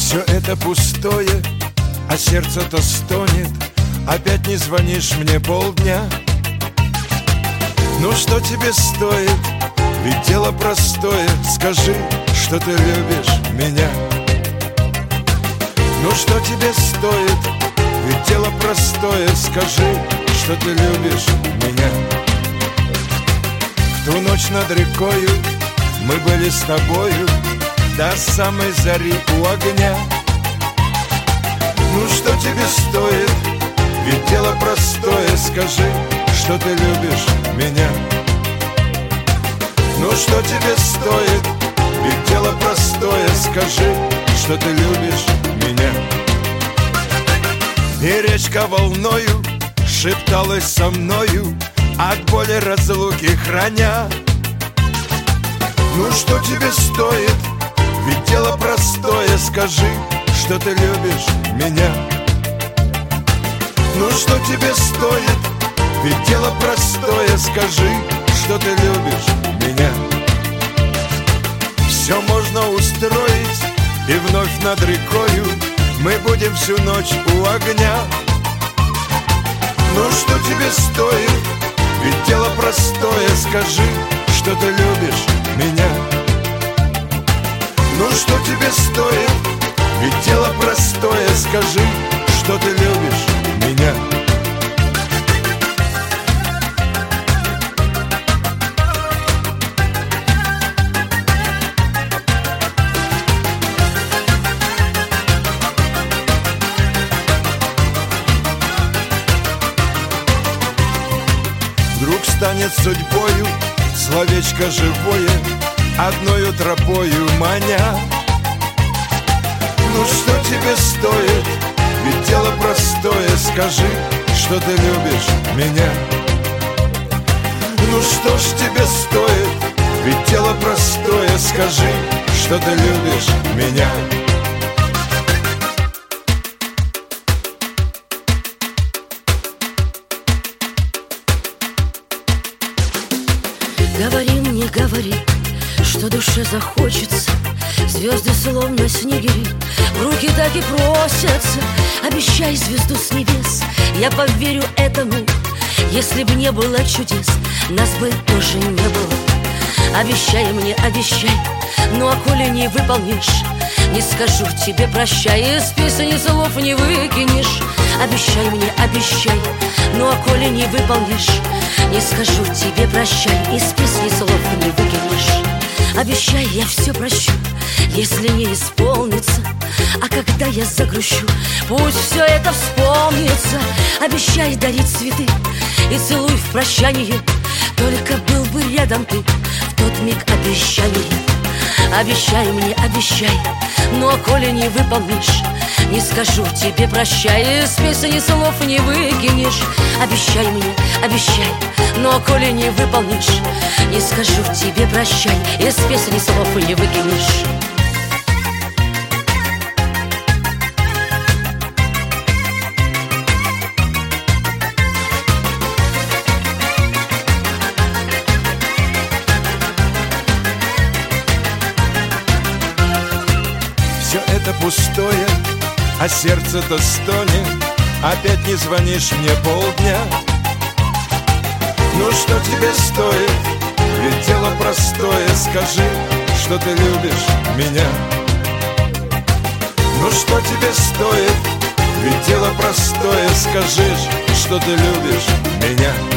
Все это пустое, а сердце-то стонет. Опять не звонишь мне полдня. Ну что тебе стоит? Ведь дело простое. Скажи, что ты любишь меня. Ну что тебе стоит? Ведь дело простое. Скажи, что ты любишь меня. В ту ночь над рекою мы были с тобою до самой зари у огня. Ну что тебе стоит? Ведь дело простое. Скажи, что ты любишь меня. Ну что тебе стоит? Ведь дело простое. Скажи, что ты любишь меня. И речка волною шепталась со мною, от боли разлуки храня. Ну что тебе стоит? Ведь дело простое. Скажи, что ты любишь меня. Ну что тебе стоит? Ведь дело простое. Скажи, что ты любишь меня. Все можно устроить, и вновь над рекою мы будем всю ночь у огня. Ну что тебе стоит? Ведь дело простое. Скажи, что ты любишь меня. Ну что тебе стоит? Ведь дело простое. Скажи, что ты любишь меня. Вдруг станет судьбою словечко живое, одною тропою маня. Ну что тебе стоит? Ведь дело простое. Скажи, что ты любишь меня. Ну что ж тебе стоит? Ведь дело простое. Скажи, что ты любишь меня. Говори мне, говори, что душе захочется. Звезды словно снегири в руки так и просятся. Обещай звезду с небес, я поверю этому. Если б не было чудес, нас бы тоже не было. Обещай мне, обещай, ну а коли не выполнишь, не скажу тебе прощай, из песни слов не выкинешь. Обещай мне, обещай, ну а коли не выполнишь, не скажу тебе прощай, из песни слов не выкинешь. Обещай, я все прощу, если не исполнится. А когда я загрущу, пусть все это вспомнится. Обещай дарить цветы и целуй в прощание. Только был бы рядом ты в тот миг обещания. Обещай мне, обещай, ну а коли не выполнишь, не скажу тебе прощай, из песни слов не выкинешь. Обещай мне, обещай, ну а коли не выполнишь, не скажу тебе прощай, из песни слов не выкинешь. Все это пустое, а сердце-то стонет. Опять не звонишь мне полдня. Ну что тебе стоит? Ведь дело простое. Скажи, что ты любишь меня. Ну что тебе стоит? Ведь дело простое. Скажи, что ты любишь меня.